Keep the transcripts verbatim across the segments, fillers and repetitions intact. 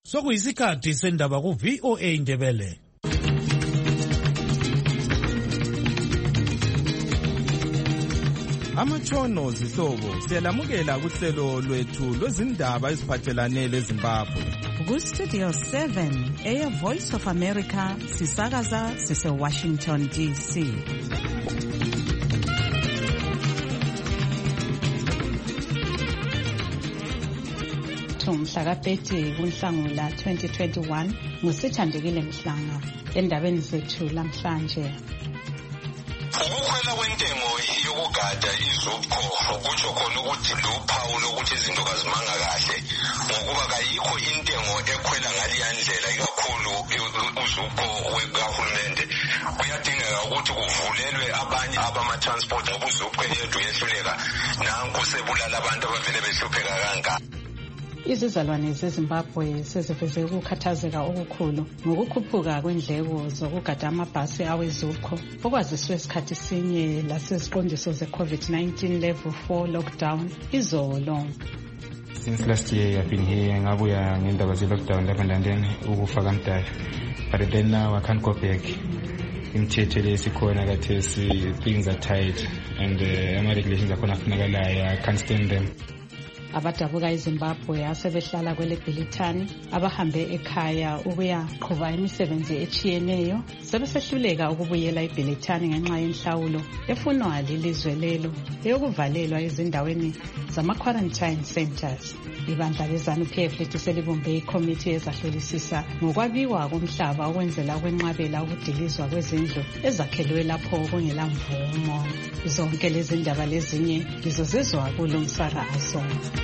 Sokuyisikhathi sendaba ku V O A Indebele. Amatshono zihlobo siyalamukela kuhlelo lwethu lwezindaba eziphathelane leZimbabwe. Ku Studio seven eya Voice of America sisakaza sise Washington D C. Umhla ka thirty kuNhlangula twenty twenty-one ngusithandekile Mhlanga endabeni zethu namhlanje. Ukukhwela kwentengo yokugada izupho ukutsho khona ukuthi luphawu lokuthi izinto kazimanga kahle ngokuba kayikho intengo ekhwela ngaliya ndlela ikakhulu uzupho wekahulumende. Kuyadingeka ukuthi kuvulelwe abanye abama-transport ngoba uzupho yedwa yehluleka nanku sebulala abantu abavele behlupheka kangaka. Izizalwane zeZimbabwe seziveze ukukhathazeka okukhulu ngokukhuphuka kwendleko zokugada amabhasi awezupho okwaziswe isikhathi sinye lasesiqondiso ze-COVID nineteen level four lockdown izolo. Since last year I've been here ngabuya ngendaba ze-lockdown lapha ndandeni ukufa kamdala, but then now I can't go back. Imithetho lesikhona kathesi, things are tight and uh, ama-regulations akhona afunakalayo, I can't stand them. Abadabuka eZimbabwe asebehlala kwele Bhilithani abahambe ekhaya ukuya qhuba imisebenzi echiyeneyo sebesehluleka ukubuyela eBhilithani ngenxa yenhlawulo efunwa lilizwe lelo eyokuvalelwa ezindaweni zama-quarantine centers. Ibandla leZANU-P F lithi selibumbe ikomiti ezahlolisisa ngokwabiwa komhlaba okwenzela ukwenqabela ukudilizwa kwezindlu ezakhelwe lapho kungela mvumo. Zonke lezi ndaba lezinye lizozizwa kulo msakazo.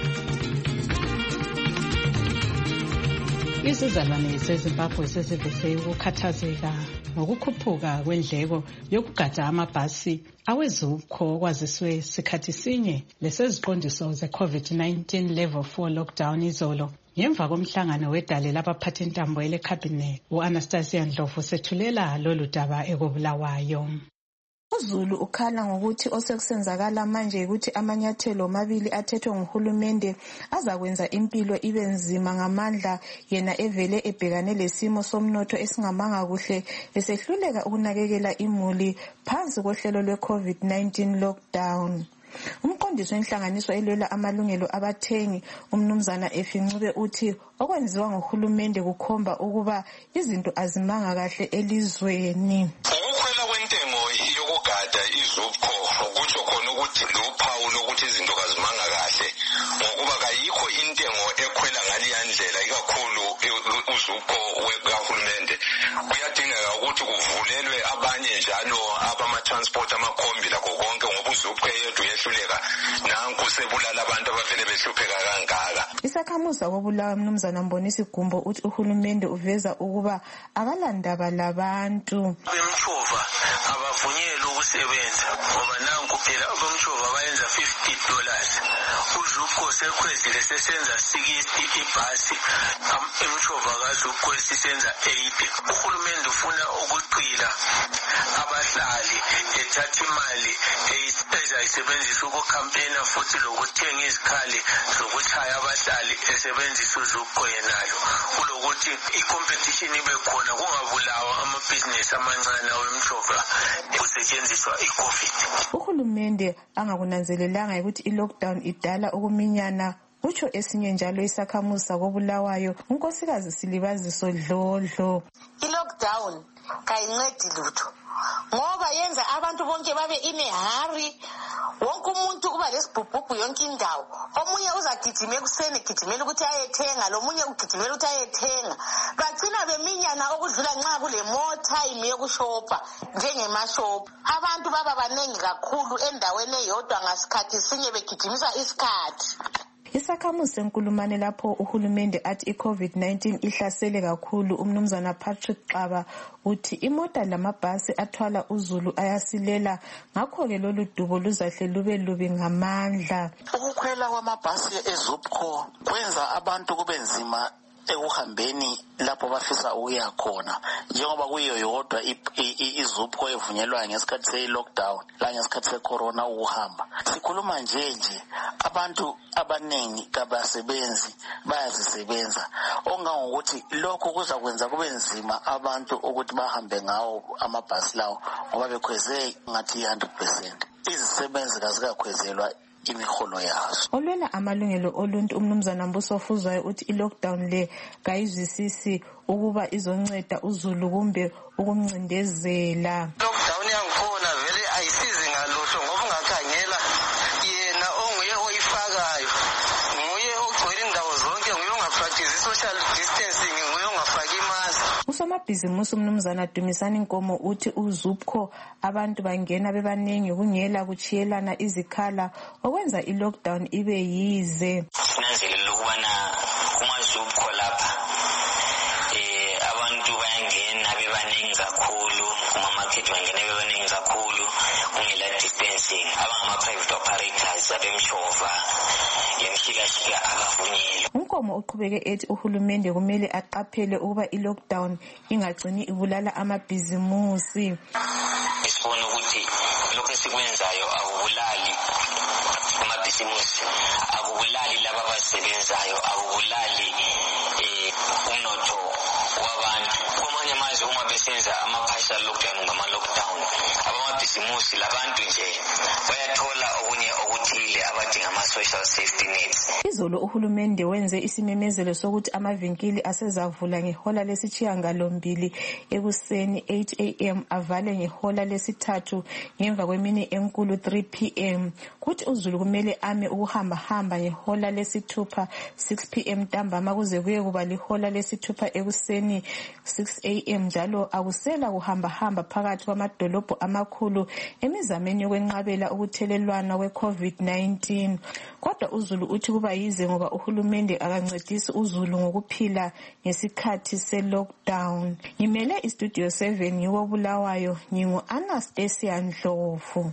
Izizalwane zeZimbabwe seziveze ukukhathazeka ngokukhuphuka kwendleko yokugada amabhasi awezupho okwaziswe sikhathi sinye leseziqondiso ze-COVID nineteen level four lockdown izolo ngemva komhlangano wedale labaphathi intambo ele-cabinet. U-Anastasia Ndlovu sethulela lolu daba ekobulawayo. UZulu ukhala ngokuthi osekusenzakala manje ukuthi amanyathelo amabili athethwe nguhulumende azakwenza impilo ibe nzima ngamandla yena evele ebhekane lesimo somnotho esingamanga kuhle esehluleka ukunakekela imuli phansi kohlelo lwe-COVID nineteen lockdown. Umqondisi wenhlanganiso elwela amalungelo abathengi umnumzana Efincube uthi okwenziwa ngohulumende kukhomba ukuba izinto azimanga kahle elizweni. Ukukhwela kwentengo yokugada izupho ukutsho khona ukuthi luphawu lokuthi izinto kazimanga kahle ngokuba kayikho intengo ekhwela ngaliya ndlela ikakhulu uzupho wekahulumende. Kuyadingeka ukuthi kuvulelwe abanye njalo abama-transport amakhombi lakho konke ngoba uzupho yedwa yehluleka nanku sebulala abantu abavele behlupheka kangaka. Isakhamuzi kobulawa mnumzana Mbonisi Gumbo uthi uhulumende uveza ukuba akalandaba labantu. Bemtshova abavunyelwe ukusebenza ngoba nanku phela abemtshova bayenza fifty dollars. Uzupho sekwezile sesenza sixty ibhasi, emtshova kazupho sisenza eighty. Uhulumende ufuna ukuqila abahlali ethatha imali ezayisebenzisa ukukhampena futhi lokuthenga izikhali zokuchaya abahlali esebenzisa uzupho yenayo kulokuthi i-competition ibe khona kungabulawa amabhizinesi amancane awemtshova kusetshenziswa i-COVID. Uhulumende angakunanzelelanga ukuthi i-lockdown idala ukuminyana utsho esinye njalo isakhamuzi sakobulawayo unkosikazi Silibaziso Dlodlo. I-lockdown kayincedi lutho ngoba yenza abantu bonke babe in a hurry. Wonke umuntu kuba lesibhubhubhu yonke indawo. Omunye uzagijima ekuseni gijimela ukuthi ayethenga, lo munye ugijimela ukuthi ayethenga. Bagcina beminyana okudlula nxa kule more time yokushopha njengemashopha. Abantu baba baningi kakhulu endaweni eyodwa ngasikhathi sinye begijimisa isikhathi. Isakhamuzi senkulumane lapho uhulumende athi i-COVID nineteen ihlasele kakhulu umnumzana Patrick Xaba uthi imota lamabhasi athwala uZulu ayasilela ngakho-ke lolu dubo luzahle lube lubi ngamandla. Ukukhwela kwamabhasi ezupho kwenza abantu kube nzima ekuhambeni lapho bafisa ukuya khona njengoba kuyo yodwa izupho evunyelwayo ngesikhathi se-lockdown la ngesikhathi se-corona ukuhamba. Sikhuluma nje nje abantu abaningi kabasebenzi bayazisebenza ongangokuthi lokho kuza kwenza kube nzima abantu ukuthi bahambe ngawo amabhasi lawo ngoba bekhweze ngathi one hundred percent. Izisebenzi kazikakhwezelwa imiholo yazo. Olwela amalungelo oluntu umnumzana Mbuso Fuzwayo uthi i-lockdown le kayizwisisi ukuba izonceda uZulu kumbe ukumncindezela. Lockdown yangikhona vele ayisizi ngalutho ngoba ungakhangela yena onguye oyifakayo nguye ogcwele indawo zonke nguye ongapractice social distancing nguye ongafaki imask. Usomabhizimusi umnumzana Dumisani Nkomo uthi uZupco abantu bangena bebaningi kungela kuchiyelana izikhala okwenza i-lockdown ibe yize. Sinanzelela ukubana kumaZupco lapha eh abantu bayangena bebaningi kakhulu kuma-market bangena bebaningi kakhulu kungela distancing. Abangama-private operators abemshova lemshikashika akavunyelwa. Unkomo uqhubeke ethi uhulumende kumele aqaphele ukuba i-lockdown ingagcini ibulala amabhizimusi. Isibona ukuthi lokho esikwenzayo akubulali amabhizimusi, akubulali laba abasebenzayo, akubulali umnotho wabantu. Kwamanye amazwe uma besenza ama-partial lockdown ngama-lockdown abamabhizimusi labantu nje bayathola okunye okuthile abadinga ama-social safety nets. Izolo uhulumende wenze isimemezelo sokuthi amavinkili asezavula ngehola lesitshiyangalombili ekuseni eight a m avale ngehola lesithathu ngemva kwemini enkulu three p m kuthi uZulu kumele ame ukuhamba hamba ngehola lesithupha six p m ntambama kuze kuye kuba lihola lesithupha ekuseni six a m njalo akusela kuhamba hamba phakathi kwamadolobho amakhulu emizameni yokwenqabela ukuthelelwana kwe-COVID nineteen. Kodwa uZulu uthi kuba yize ngoba uhulumende akancedisi uZulu ngokuphila ngesikhathi se-lockdown. Ngimele istudio seven ngiko Bulawayo, ngingu Anastasia Ndlovu.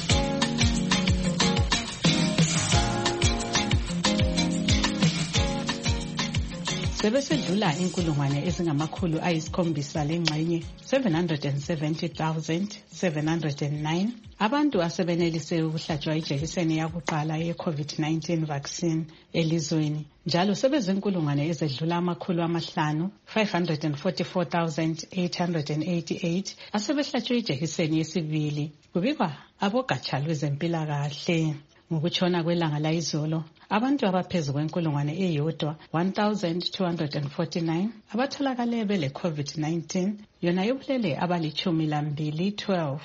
Sebesedlula inkulungwane ezingamakhulu ayisikhombisa lengxenye seven hundred seventy thousand seven hundred nine abantu asebenelise ukuhlatshwa ijekiseni yakuqala ye-COVID nineteen vaccine elizweni, njalo sebezinkulungwane ezedlula amakhulu amahlanu five hundred forty-four thousand eight hundred eighty-eight asebehlatshwe ijekiseni yesibili. Kubikwa abogatsha lwezempilakahle. Ngokutshona kwelanga layizolo abantu abaphezu kwenkulungwane eyodwa one thousand two hundred forty-nine abatholakale bele COVID nineteen, yona yobulele abalichumi lambili twelve.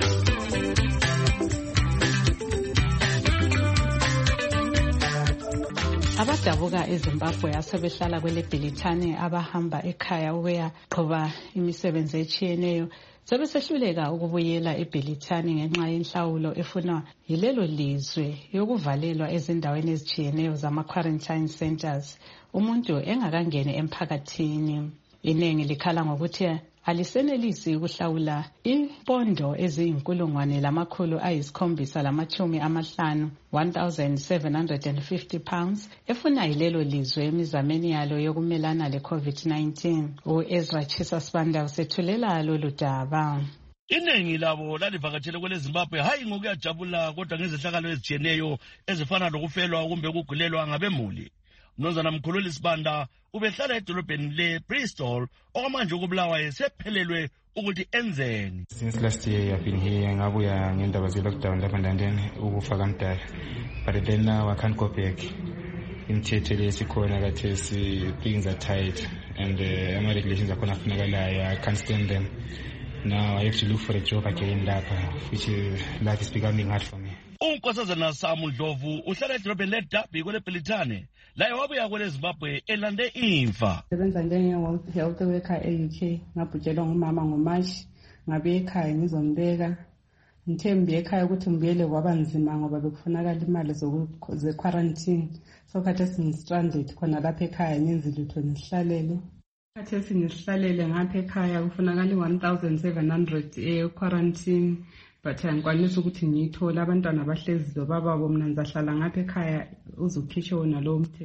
Abadabuka eZimbabwe asebehlala kwele Bhilithane abahamba ekhaya ukuya qhuba imisebenzi etshiyeneyo sebesehluleka ukubuyela eBhilithane ngenxa yenhlawulo efunwa yilelo lizwe yokuvalelwa ezindaweni ezitshiyeneyo zama-quarantine centers umuntu engakangeni emphakathini. Inengi likhala ngokuthi alisenelisi ukuhlawula impondo eziyinkulungwane lamakhulu ayisikhombisa lamachumi amahlanu one thousand seven hundred fifty pounds efuna yilelo lizwe emizameni yalo yokumelana le-COVID nineteen. U-Ezra Chisa Sibanda usethulela lolu daba. Iningi labo lalivakatshele kwele Zimbabwe hayi ngokuyajabula kodwa ngezehlakalo ezitshiyeneyo ezifana lokufelwa kumbe ukugulelwa ngabemuli. Mnumzana Mkhululi Sibanda ubehlala edolobheni le-Bristol okwamanje ukubulawa esephelelwe ukuthi enzeni. Since last year I've been here ngabuya ngendaba ze-lockdown lapha ndandeni ukufa kamdala, but then now I can't go back. Imithetho lesikhona kathesi, things are tight and uh, ama-regulations akhona afunakalayo, I can't stand them. Now I have to look for a job again lapha, which is, life is becoming hard for me. Unkosazana Samu Ndlovu uhlala edolobheni leDabi kwele Bhilithane laye wabuya kwele Zimbabwe elande imfa. Sebenza njenge-health worker e-U K, ngabhujelwa ngumama ngoMashi, ngabuya ekhaya ngizombeka. Ngithe ngibuye ekhaya ukuthi ngibuyele kwaba nzima ngoba bekufunakala imali ze-quarantine. So khathesi ngi-stranded khona lapha ekhaya ngenzi lutho ngihlalele. Khathesi ngihlalele ngapha ekhaya kufunakala i-one thousand seven hundred e-quarantine. But angikwanisa ukuthi ngiyithole abantwana bahlezi lobaba bo mina ngizahlala ngapha ekhaya uzukhishwe wona lowo mthetho.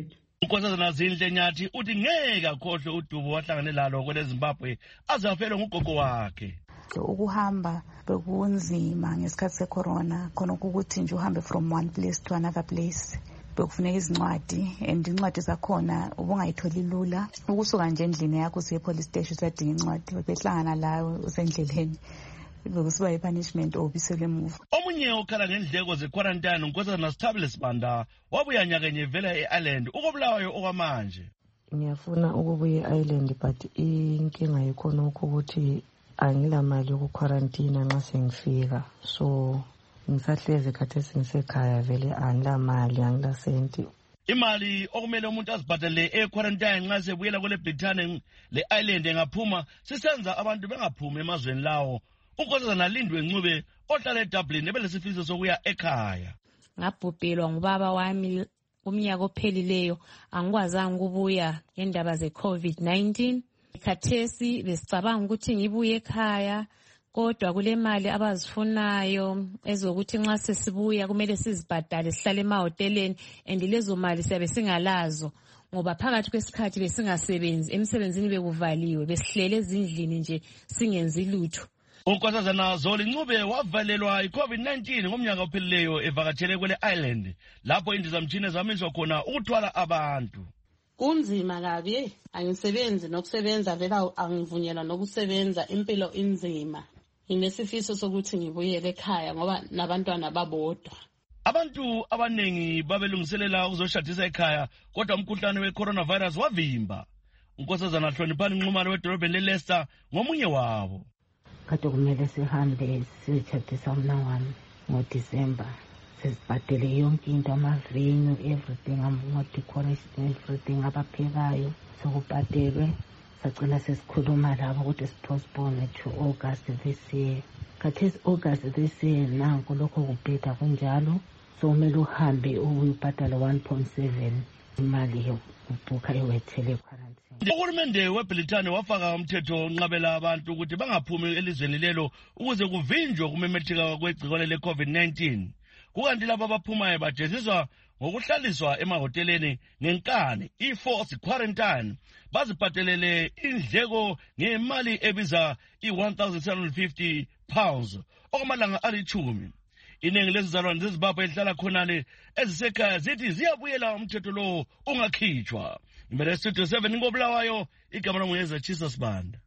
unkosazana Zinhle Nyathi uthi ngeke akhohlwe udubo wahlangane lalo kwele Zimbabwe aze afelwe ngugogo wakhe. Ukuhamba bekunzima ngesikhathi secorona khona ukuthi nje uhambe from one place to another place. Bekufuneka izincwadi and incwadi zakhona ubungayitholi lula. Ukusuka nje endlini yakho usiye police station usadinga incwadi behlangana lawo usendleleni. Bekusiba ipunishment obiselwe emuva. Omunye okhala ngendleko ze-quarantine unkosazana Sithabile Sibanda wabuya nyakenye vela e-Ireland ukobulawayo okwamanje. Ngiyafuna ukubuya e-Ireland but inkinga yikhona ukuthi angilamali yokuquarantine nxa sengifika, so ngisahlezi khathesi ngisekhaya vele angilamali angilasenti. Imali okumele umuntu azibhadale e-quarantine nxa sebuyela kule Britain le-Ireland engaphuma sisenza abantu bengaphumi emazweni lawo. Unkosazana Lindwe Ncube ohlala eDublin ebelesifiso sokuya ekhaya. Ngabhubhelwa ngubaba wami umnyaka ophelileyo, angikwazanga ukubuya ngendaba ze-COVID nineteen. Khathesi besicabanga ukuthi ngibuye ekhaya, kodwa kule mali abazifunayo ezokuthi nxa sesibuya kumele sizibhadale sihlale emahoteleni, and lezo mali siyabe singalazo ngoba phakathi kwesikhathi besingasebenzi, emsebenzini bekuvaliwe, besihlele ezindlini nje singenzi lutho. Unkosazana Zoli Ncube wavalelwa i-COVID nineteen ngomnyaka ophelileyo evakatshele kwele Ireland lapho indizamtshini ezamiswa khona ukuthwala abantu. Kunzima kabi, angisebenzi nokusebenza vela angivunyelwa nokusebenza, impilo inzima. Nginesifiso sokuthi ngibuyele ekhaya ngoba nabantwana babodwa. Abantu abanengi babelungiselela ukuzoshadisa ekhaya kodwa umkhuhlane we-coronavirus wavimba. Unkosazana Hloniphani Nxumalo wedolobheni leLeicester ngomunye wabo. Kade kumele sihambe sishadisa umna wami ngoDisemba. Sesibhadele yonke into, amavenue, everything, ama-decoration, everything abaphekayo sokubhadelwe. Sacela sesikhuluma labo ukuthi sipostpone to August this year. Khathesi August this year nanku lokho kubheda kunjalo, so kumele uhambe uyibhadala one point seven imali yokubhukha iwethele quarantine. Uhulumende weBritani wafaka umthetho onqabela abantu ukuthi bangaphumi elizweni lelo ukuze kuvinjwe ukumemetheka kwegcikwane le-COVID nineteen. Kukanti labo abaphumayo bajeziswa ngokuhlaliswa emahoteleni ngenkani, i-forced quarantine, bazibhadelele indleko ngemali ebiza i-one thousand seven hundred fifty pounds okumalanga alichumi. Iningi lezizalwane zeZimbabwe elihlala khonale ezisekhaya zithi ziyabuyela umthetho lo ungakhitshwa. Imbere Studio seven ngobulawayo, igama lami nguYezachisa Sibanda.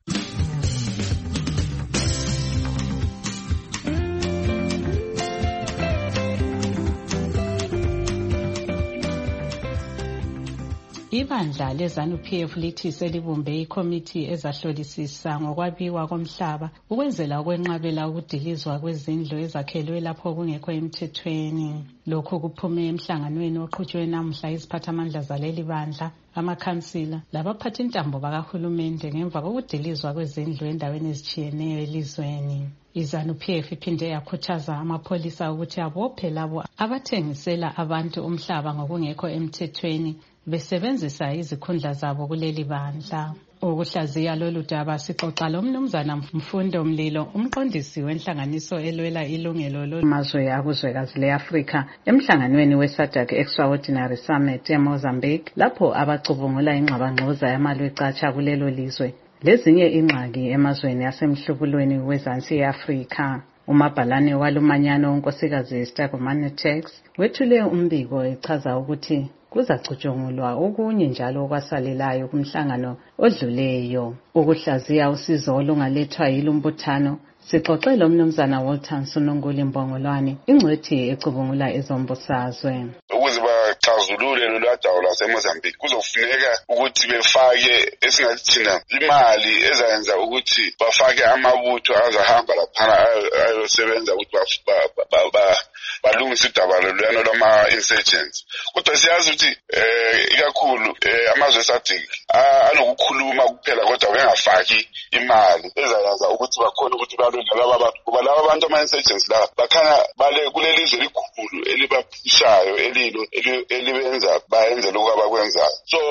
Ibandla leZANU-P F lithi selibumbe ikomiti ezahlolisisa ngokwabiwa komhlaba ukwenzela ukwenqabela ukudilizwa kwezindlu ezakhelwe lapho kungekho emthethweni. Lokho kuphume emhlanganweni oqhutshwe namuhla iziphathamandla zaleli bandla, amakhansila labaphathi intambo bakahulumende ngemva kokudilizwa kwezindlu endaweni ezitshiyeneyo elizweni. iZANU-P F iphinde yakhuthaza amapholisa ukuthi abophe labo abathengisela abantu umhlaba ngokungekho emthethweni besebenzisa izikhundla zabo kuleli bandla. Ukuhlaziya lolu daba sixoxa lomnumzana Mfundo Mlilo, umqondisi wenhlanganiso elwela ilungelo lomazwe akuzwekazi le-Afrika emhlanganweni we-SADC Extraordinary Summit eMozambique, lapho abacubungula ingxabangxoza yamalwe ecatsha kulelo lizwe lezinye ingxaki emazweni asemhlubulweni wezansi e-Afrika. Umabhalane walumanyano unkosikazi Stagomani Tax wethule umbiko echaza ukuthi kuzacutshungulwa okunye njalo okwasalelayo kumhlangano odluleyo. Ukuhlaziya usizo olungalethwa yilumbuthano sixoxele umnumzana Walter Nsonongoli Mbongolwane, ingcwethi ecubungula ezombusazwe. Ukuze baxazulule loladawo laseMozambique kuzofuneka ukuthi befake esingathi thina imali ezayenza ukuthi bafake amabutho azahamba laphana ayosebenza ukuthi balungise udaba lolwana lwama-insurgents. Kodwa siyazi ukuthi ikakhulu amazwe eSADC anokukhuluma kuphela kodwa bengafaki imali ezayenza ukuthi bakhona ukuthi balwe nalaba abantu, kuba laba abantu ama-insurgents la bakhanya bale kuleli lizwe elikhulu elibaphushayo elilo elibenza bayenze lokho abakwenzayo. So kunzima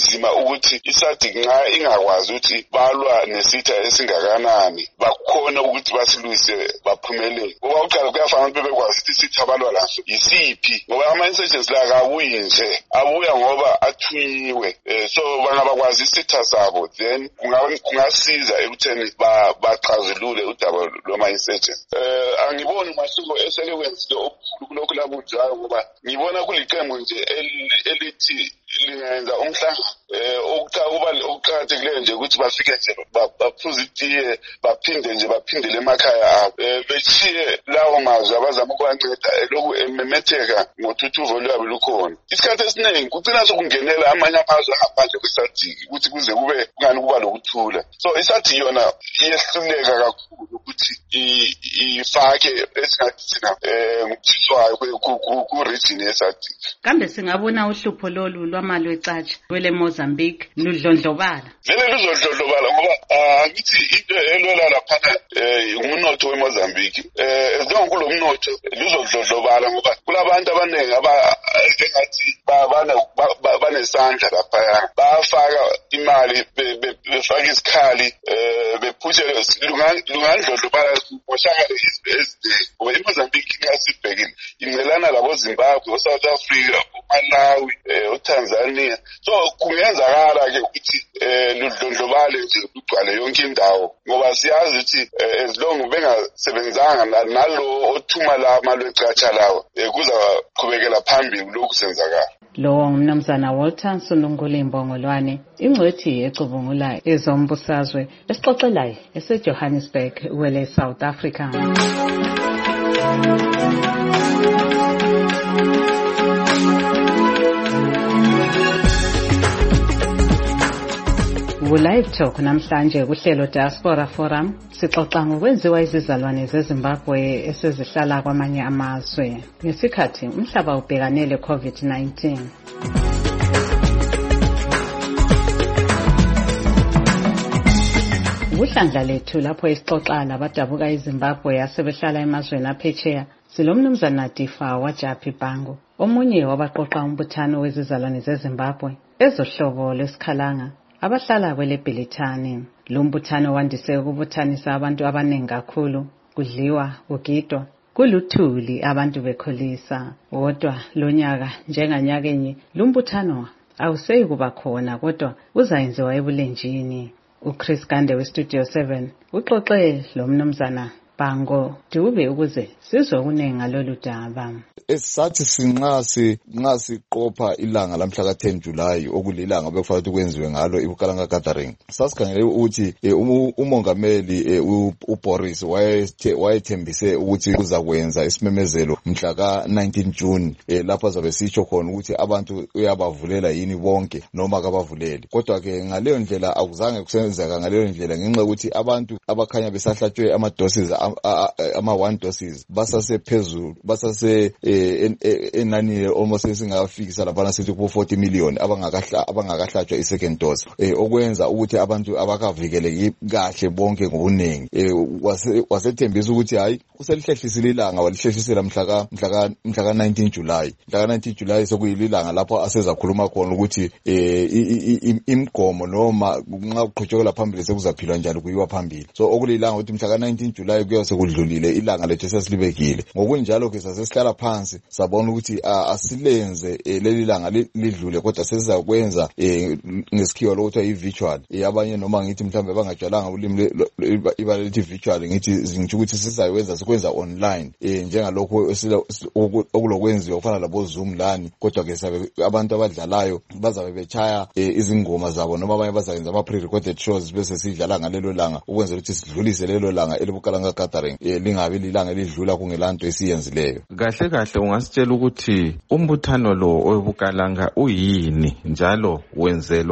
kunzima ukuthi iSADC nxa ingakwazi ukuthi balwa nesitha esingakanani bakhona ukuthi basilwise baphumelele. Ngoba uqala kuyafana ukuthi bebekwazi ukuthi isitha balwa laso yisiphi, ngoba ama-insurgency la akabuyi nje, abuya ngoba athunyiwe. Eh, so bangabakwazi isitha sabo then kungasiza ekutheni baxazulule udaba lwama-insurgency. Eh, angiboni umahluko esele wenzile okukhulu kulokhu labunjayo, ngoba ngibona kuliqembu nje elithi lingenza umhlangano okuqakathekileyo nje ukuthi bafike nje baphuze itiye baphinde nje baphindele emakhaya abo, beshiye lawo mazwi abazama ukuwanceda lokhu ememetheka ngothuthuvo lwabo lukhona. Isikhathi esiningi kugcina sokungenela amanye amazwe angaphandle kweSADC ukuthi kuze kube kungani kuba lokuthula. So iSADC yona iyehluleka kakhulu ukuthi ifake esingathi thina ngokuthiswayo ku-region yeSADC. Kambe singabona uhlupho lolu lwamali wecatsha wele Mozambique ludlondlobala? Vele luzodlondlobala ngoba angithi into elwela laphana umnotho weMozambique. As long kulo mnotho luzodlondlobala ngoba kulabantu abaningi engathi banesandla laphaya, bayafaka imali befaka isikhali bephushe lungandlondlobala moshakale eziningi. Ngoba iMozambique ingasibhekile incelana labo Zimbabwe, South Africa, uMalawi, uTanzania. So kungenzakala ke ukuthi ludlondlobale nje lugcwale yonke indawo, ngoba siyazi ukuthi as long bengasebenzanga nalo othuma la mali wecatsha lawo kuza qhubekela phambili lokhu senzakala. Lo ngumnumzana Walter Nsungule Mbongolwane, ingcwethi ecubungula ezombusazwe esixoxelayo eseJohannesburg wele South Africa. Live Talk namhlanje kuhlelo Diaspora Forum sixoxa ngokwenziwa izizalwane zeZimbabwe esezihlala kwamanye amazwe ngesikhathi umhlaba ubhekanele COVID nineteen. Kuhlandla lethu lapho isixoxa labadabuka iZimbabwe asebehlala emazweni aphetsheya silomnumzana Difa waJaphi Bhangu, omunye wabaqoqa umbuthano wezizalwane zeZimbabwe ezohlobo lesikhalanga abahlala kwele Bhelithani. Lo mbuthano wandise ukubuthanisa abantu abaningi kakhulu, kudliwa, kugidwa, kuluthuli abantu bekholisa. Kodwa lonyaka njenganyaka enye lo mbuthano awuseyi kuba khona, kodwa uzayenziwa ebulenjini. uChris Gande weStudio seven uxoxe lo mnumzana Bhangu Dube ukuze sizwe kuningi ngalolu daba. Esathi sinqasi nxa siqopha ilanga lamhla ka ten July okulilanga bekufanele ukwenziwe ngalo iBukalanga gathering, sasikhangele ukuthi umongameli uBoris wayethembise ukuthi uzakwenza isimemezelo mhla ka nineteen June lapho azabe sitsho khona ukuthi abantu uyabavulela yini bonke noma kabavuleli. Kodwa ke ngaleyo ndlela akuzange kusenzeka ngaleyo ndlela ngenxa ukuthi abantu abakhanya besahlatshwe ama doses ama one doses basase phezulu basase enani almost singafikisa lapha sithi ku forty million abangakahla abangakahlatshwa isecond dose, okwenza ukuthi abantu abakavikeleki kahle bonke ngobunengi. Wasethembisa ukuthi hayi uselihlehlisa ilanga, walihlehlisa mhla ka mhla ka nineteen July mhla ka nineteen July sokuyilanga lapho asezakhuluma khona ukuthi imgomo noma nxa uqhutshekela phambili sekuzaphilwa njani kuyiwa phambili. So okulilanga ukuthi mhla ka nineteen July kuyose kudlulile ilanga lethu sesilibekile. Ngokunjalo ke sasesihlala phansi sabona ukuthi asilenze leli langa lidlule, kodwa sesizakwenza ngesikhiwa lokuthi i-virtual. Abanye noma ngithi mhlambe bangatshalanga ulimi ibala lithi virtual, ngithi ngisho ukuthi sizakwenza sikwenza online njengalokho okulokwenziwa kufana labo Zoom lani. Kodwa ke abantu abadlalayo bazabe bechaya izingoma zabo noma abanye bazayenza ama pre-recorded shows bese sidlala ngalelo langa ukwenza ukuthi sidlulise lelo langa elibukalanga gathering lingabi lilanga lidlula kungelanto esiyenzileyo. Kahle kahle ungasitshela ukuthi umbuthano lo owebukalanga uyini njalo wenzelwani?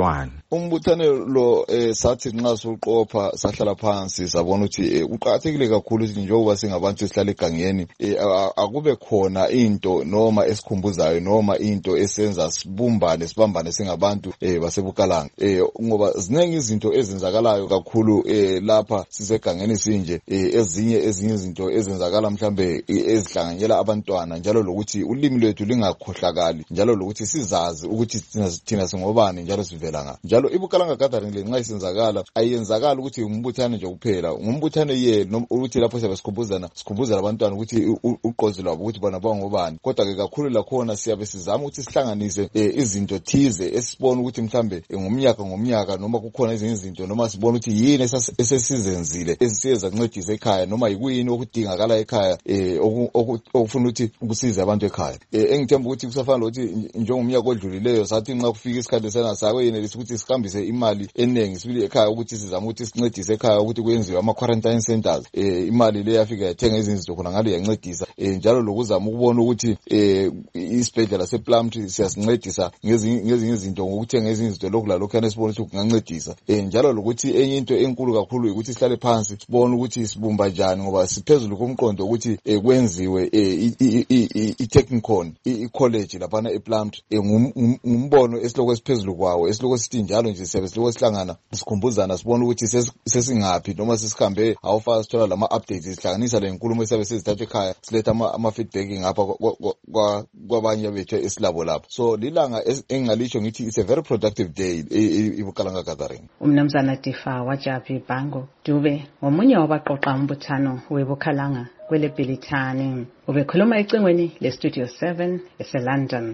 umbuthane lo sathi nxa soqopha sahlala phansi sabona ukuthi uqhakathekile kakhulu ukuthi njengoba singabantu esihlala egangeni akube khona into noma esikhumbuzayo noma into esenza sibumbane sibambane singabantu basebukalanga ngoba ziningi izinto ezenzakalayo kakhulu lapha sisegangeni sinje ezinye ezinye izinto ezenzakala mhlambe ezihlanganyela abantwana njalo lokuthi ulimi lwethu lingakhohlakali njalo lokuthi sizazi ukuthi thina singobani njalo sivela nga njalo ibukalanga gathering le nxa isenzakala ayenzakala ukuthi umbuthane nje kuphela umbuthane ye ukuthi lapho siyabe sikhumbuzana sikhumbuzana abantwana ukuthi uqozi lwabo ukuthi bona bangobani kodwa ke kakhulu lakhona siyabe sizama ukuthi sihlanganise izinto thize esibona ukuthi mhlambe ngomnyaka ngomnyaka noma kukhona ezinye izinto noma sibona ukuthi yini esesizenzile esisiyenza ncedisa ekhaya noma yikuyini okudingakala ekhaya okufuna ukuthi ukusiza abantu ekhaya engithemba ukuthi kusafana ukuthi njengomnyaka odlulileyo sathi nxa kufika isikhathi sena sakwe yenelisa ukuthi sihambise imali eningi sibili ekhaya ukuthi sizama ukuthi sincedise ekhaya ukuthi kuyenziwe ama quarantine centers imali le yafika yathenga izinto khona ngale yancedisa njalo lokuzama ukubona ukuthi isibhedlela sePlumtree siyasincedisa ngezinye izinto ngokuthenga ezinye izinto lokhu lalokho yanesibona ukuthi kungancedisa njalo lokuthi enye into enkulu kakhulu ukuthi sihlale phansi sibone ukuthi sibumba njani ngoba siphezulu komqondo ukuthi kwenziwe i-technicon i-college laphana ePlumtree ngumbono esiloko esiphezulu kwawo esiloko sithi njalo nje siyabe siloko sihlangana sikhumbuzana sibone ukuthi sesingaphi noma sesihambe awufaka sithola lama updates sihlanganisa le nkulumo esiyabe sizithatha ekhaya siletha ama feedback ngapha kwabanye bethu esilabo lapho so lilanga engingalisho ngithi it's a very productive day ibukalanga gathering. Umnumzana Tifa Wajabi Bango Dube ngomunye wabaqoqa umbuthano webukalanga kwele Bhilithani ubekhuluma ecingweni le Studio seven eseLondon.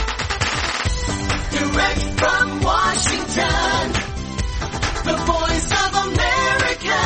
Direct from Washington, the voice of America,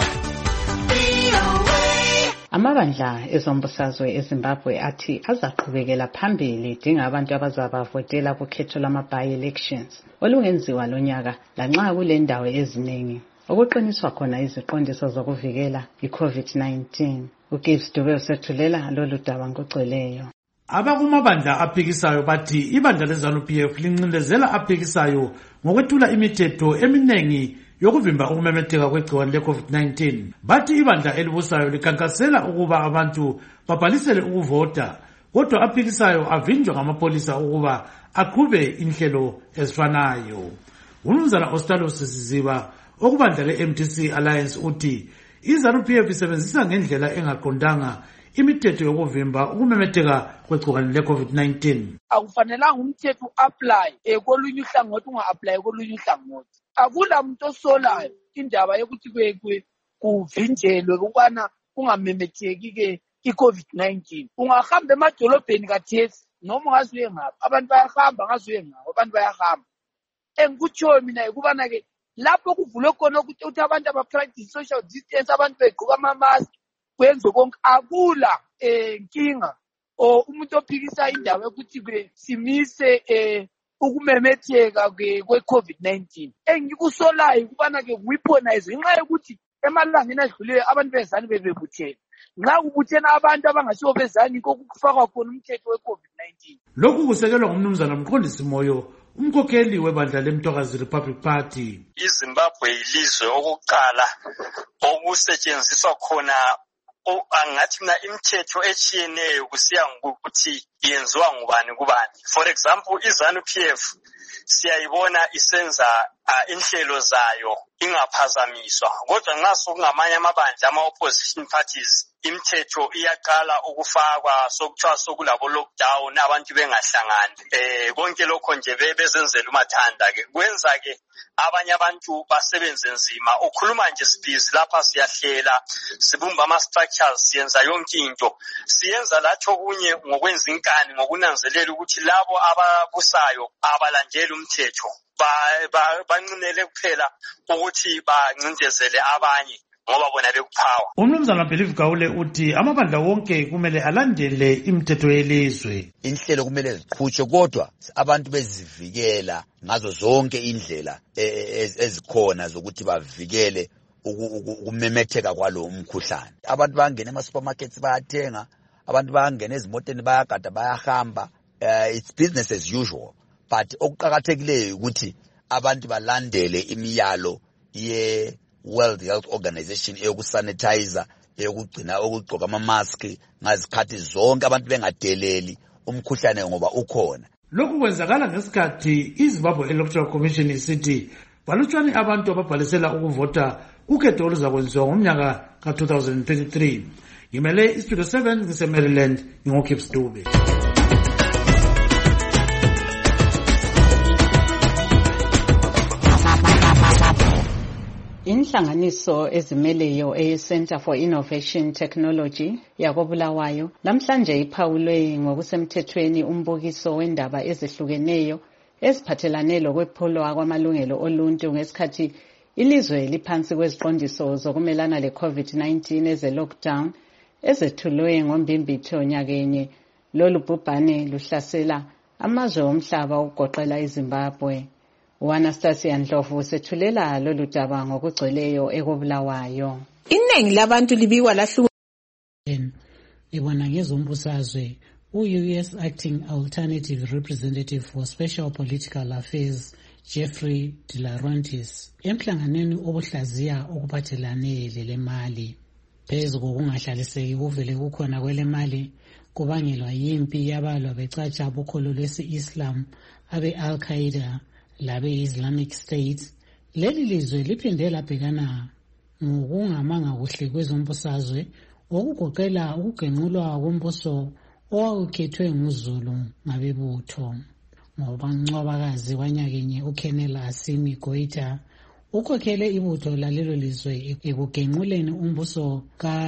V O A. Amabandla ezombusazwe eZimbabwe athi azaqhubekela phambili dinga abantu abazabavotela kukhetho lama-by-elections olungenziwa lonyaka lanxa kule ndawo eziningi okuqiniswa khona iziqondiso zokuvikela i-COVID nineteen. uGibbs Dube usethulela lolu daba ngokugcweleyo. Abakumabandla aphikisayo bathi ibandla leZANU-P F lincindezela aphikisayo ngokwethula imithetho eminengi yokuvimba ukumemetheka kwegciwane le-COVID nineteen. Bathi ibandla elibusayo likhankasela ukuba abantu babhalisele ukuvota kodwa aphikisayo avinjwa ngamapolisa ukuba aqhube inhlelo ezifanayo. Umnumzana Ostalos Siziba okubandla le-M D C Alliance uthi iZANU-P F isebenzisa ngendlela engaqondanga imithetho yokuvimba ukumemetheka kwegciwane le-COVID nineteen. Akufanelanga umthetho apply ekolunye uhlangothi unga-apply ekolunye uhlangothi. Akula muntu osolayo indaba yokuthi kwekwe kuvinjelwe ukubana kungamemetheki ke i-COVID nineteen. Ungahamba emadolobheni kathesi noma ungazuye ngapha abantu bayahamba ngazuye ngapha abantu bayahamba. Engikutshoyo mina ukubana ke lapho kuvulwe khona ukuthi abantu aba-practice social distance abantu begqoka ama-mask kwenze konke akula inkinga o umuntu ophikisa indaba yokuthi ke simise eh ukumemetheka kwe-COVID nineteen. Engikusolayo ukubana ke weaponize ngenxa yokuthi emalangeni adlulileyo abantu beZANU bebebuthene. Nxa kubuthena abantu abangasiwo beZANU kokufakwa khona umthetho we-COVID nineteen. Lokhu kusekelwa ngumnumzana Mqondisi Moyo umkhokheli webandla leMtokazi Republic Party. iZimbabwe yilizwe okuqala okusetshenziswa khona angathi mina imithetho etshiyeneyo kusiya ngokuthi yenziwa ngubani kubani. For example, iZANU-P F siyayibona isenza inhlelo zayo ingaphazamiswa kodwa nxa sokungamanye amabandla ama-opposition parties imithetho iyaqala ukufakwa sokuthiwa sokulabo lockdown abantu bengahlangani eh konke lokho nje bezenzela umathanda ke kwenza ke abanye abantu basebenze nzima. Ukhuluma nje sibhizi lapha siyahlela sibumba ama structures siyenza yonke into siyenza latho kunye ngokwenza inkani ngokunanzelela ukuthi labo ababusayo abalandeli umthetho bancinele kuphela ukuthi bancindezele abanye ngoba bona bekuphawa. Umnumzana Believe Gawule uthi amabandla wonke kumele alandele imithetho yelizwe. Inhlelo kumele ziqhutshwe kodwa abantu bezivikela ngazo zonke indlela ezikhona zokuthi bavikele ukumemetheka kwalo umkhuhlane. Abantu bangena ema-supermarkets bayathenga, abantu bangena ezimoteni bayagada bayahamba. It's business as usual. But okuqhakathekileyo ukuthi abantu balandele imiyalo ye World Health Organization eyokusanitizer, eyokugcina ukugqoka ama-mask ngazikhathi zonke, abantu bengadeleli umkhuhlane ngoba ukhona. Lokhu kwenzakala ngesikhathi iZimbabwe Electoral Commission isithi balutshwane abantu ababhalisela ukuvota ukhetho oluzakwenziwa ngomnyaka ka two thousand twenty-three. Ngimele iStudio seven ngise-Maryland, ngingoKips Dube. Inhlanganiso ezimeleyo e-Center for Innovation Technology yakobulawayo namhlanje iphawulwe ngokusemthethweni umbukiso wendaba ezihlukeneyo eziphathelane lokwepholwa kwamalungelo oluntu ngesikhathi ilizwe liphansi kweziqondiso zokumelana le-COVID nineteen eze-lockdown ezethulwe ngombimbitho nyakenye. Lolu bhubhane luhlasela amazwe omhlaba ukugoqela iZimbabwe. U-Anastasia Ndlovu sethulela lolu daba ngokugcweleyo ekobulawayo. Iningi labantu libikwa lahluka ibona ngezombusazwe u-U S Acting Alternative Representative for Special Political Affairs Jeffrey De Laurentiis emhlanganweni obuhlaziya okuphathelane lele mali. Phezu kokungahlaliseki kuvele kukhona kwele mali kubangelwa yimpi yabalwa becatsha bukholo lwesi-Islam abe-Al-Qaeda labe-Islamic State. Leli lizwe liphinde labhekana ngokungamanga kuhle kwezombusazwe okugoqela ukugenqulwa kombuso owawukhethwe nguZulu ngabebutho. Ngobancwabakazi wanyakenye uKenel Asimi Goita ukhokhele ibutho lalelo lizwe ekugenquleni umbuso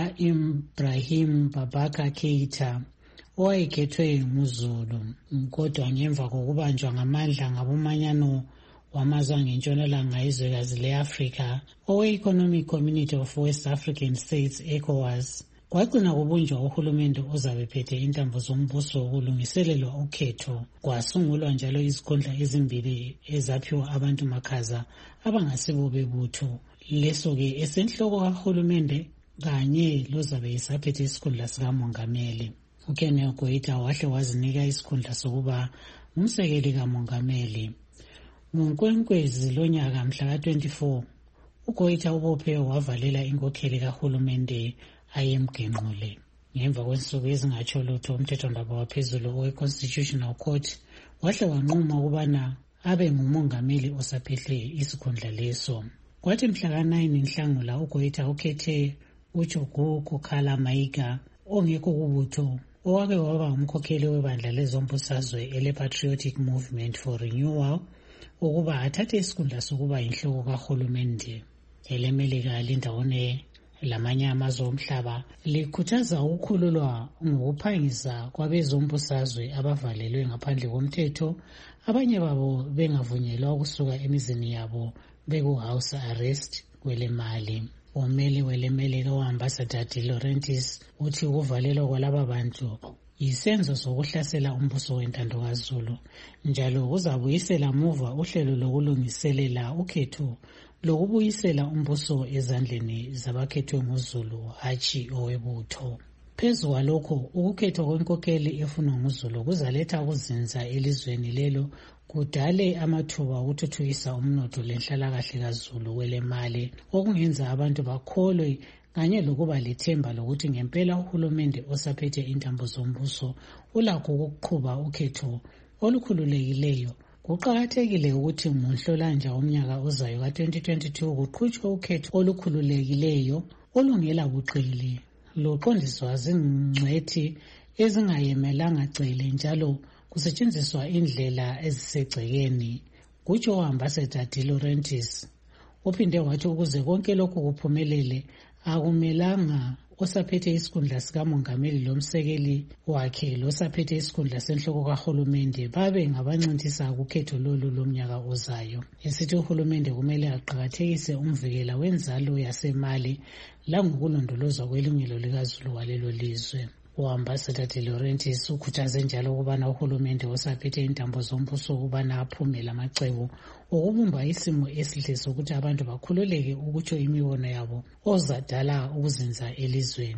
ka-Ibrahim Babaka Keita owayekhethwe nguZulu. Kodwa ngemva kokubanjwa ngamandla ngabomanyano wamazwe ngentshonalanga izwekazi le-Afrika owe-Economic Community of West African States ECOWAS, kwagcina kubunjwa uhulumende ozabe phethe intambo zombuso wokulungiselelwa ukhetho. Kwasungulwa njalo izikhundla ezimbili ezaphiwa abantu makhaza abangasibo bebutho. Leso-ke esenhloko kahulumende kanye lozabe esaphethe isikhundla sikamongameli. uKenel Goita wahle wazinika isikhundla sokuba umsekeli kamongameli. Ngonkwenkwezi lonyaka mhla ka twenty-four uGoita ubophe wavalela inkokheli kahulumende ayemgenqule. Ngemva kwensuku ezingatsho lutho umthethondaba waphezulu owe-Constitutional Court wahle wanquma ukubana abe ngumongameli osaphehle isikhundla leso. Kwathi mhla ka nine Nhlangula uGoita ukhethe uJogo Kokhala Mayiga ongekho kubutho owake waba umkhokheli webandla lezombusazwe ele-Patriotic Movement for Renewal ukuba athathe isikhundla sokuba inhloko kahulumende. Elemelika lindawone lamanye amazwe omhlaba likhuthaza ukukhululwa ngokuphangisa kwabezombusazwe abavalelwe ngaphandle komthetho, abanye babo bengavunyelwa ukusuka emizini yabo beku-house arrest kwele mali. Umeli welemelika u-Ambassador De Laurentiis uthi ukuvalelwa kwalaba bantu yisenzo sokuhlasela umbuso wentando kaZulu, njalo uzabuyisela muva uhlelo lokulungiselela ukhetho lokubuyisela umbuso ezandleni zabakhethwe nguZulu hatshi owebutho. Phezu kwalokho, ukukhethwa kwenkokheli efunwa nguZulu kuzaletha ukuzinza elizweni lelo, kudale amathuba okuthuthukisa umnotho lenhlalakahle kaZulu wele mali, okungenza abantu bakholwe kanye lokuba lethemba lokuthi ngempela uhulumende osaphethe intambo zombuso ulakho ukuqhuba ukhetho olukhululekileyo. Kuqakathekile ukuthi ngoNhlolanja umnyaka ozayo ka twenty twenty-two kuqhutshwe ukhetho olukhululekileyo olungela buqili loqondiswa zingcwethi ezingayemelanga cele njalo kusetshenziswa indlela ezisegcekeni, kutsho u-Ambassador De Laurentiis. Uphinde wathi ukuze konke lokhu kuphumelele akumelanga osaphethe isikhundla sikamongameli lomsekeli wakhe losaphethe isikhundla senhloko kahulumende babe ngabancintisa kukhetho lolu lomnyaka ozayo. Esithi uhulumende kumele aqakathekise umvikela wenzalo yasemali langokulondolozwa kwelungelo likaZulu walelo lizwe. U-Ambassador De Laurentiis ukhuthaze njalo ukubana uhulumende osaphethe intambo zombuso ukubana aphumele amacebo okubumba isimo esihle sokuthi abantu bakhululeke ukutsho imibono yabo ozadala ukuzinza elizweni.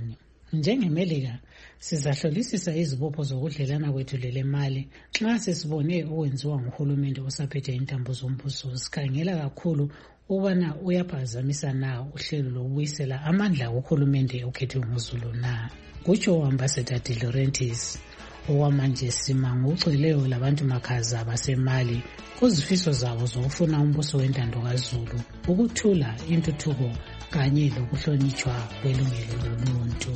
Njengemelika sizahlolisisa izibopho zokudlelana kwethu lele mali nxa sesibone okwenziwa nguhulumende osaphethe intambo zombuso. Sikhangela kakhulu ukubana uyaphazamisa na uhlelo lokubuyisela amandla kuhulumende okhethwe nguZulu na. Kutsho uAmbassador De Laurentiis. Okwamanje sima ngokugcweleyo labantu makhaza basemali kuzifiso zabo zokufuna umbuso wentando kaZulu, ukuthula, intuthuko kanye lokuhlonitshwa kwelungelo loluntu.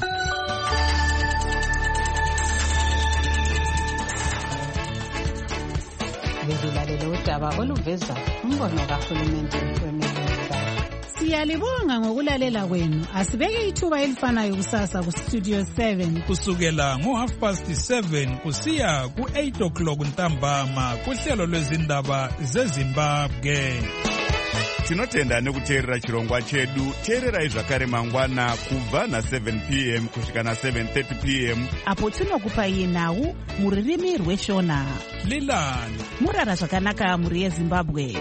Bekulalele udaba oluveza umbono kahulumende wemelika. Siyalibonga ngokulalela kwenu. Asibeke ithuba elifanayo kusasa ku Studio seven kusukela ngo half past seven kusiya ku eight o'clock ntambama kuhlelo lwezindaba zeZimbabwe. Tinotenda nekuteerera chirongwa chedu. Teererai zvakare mangwana kubva na seven p m kusvika na seven thirty p m apo tinokupai nhau muririmi rweshona. Lilani murara zvakanaka muri yeZimbabwe.